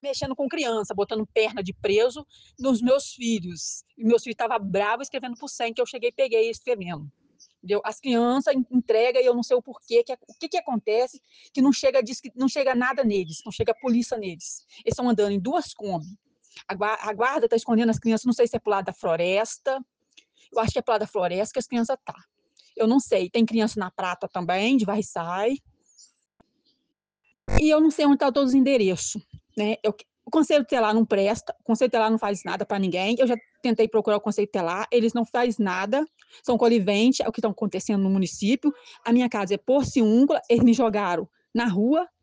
mexendo com criança, botando perna de preso nos meus filhos. E meus filhos estavam bravos escrevendo por 100, que eu cheguei e peguei escrevendo. Entendeu? As crianças entregam e eu não sei o porquê, o que acontece, que não chega, diz que não chega nada neles, não chega a polícia neles. Eles estão andando em 2 Kombi. A guarda está escondendo as crianças, não sei se é pro lado da floresta, eu acho que é pro lado da floresta que as crianças tá. Eu não sei, tem criança na Prata também, de Varriçai, e eu não sei onde estão todos os endereços, né? O Conselho Tutelar não presta, o Conselho Tutelar não faz nada para ninguém, eu já tentei procurar o Conselho Tutelar, eles não fazem nada, são coniventes, é o que está acontecendo no município, a minha casa é porciúncula, eles me jogaram na rua,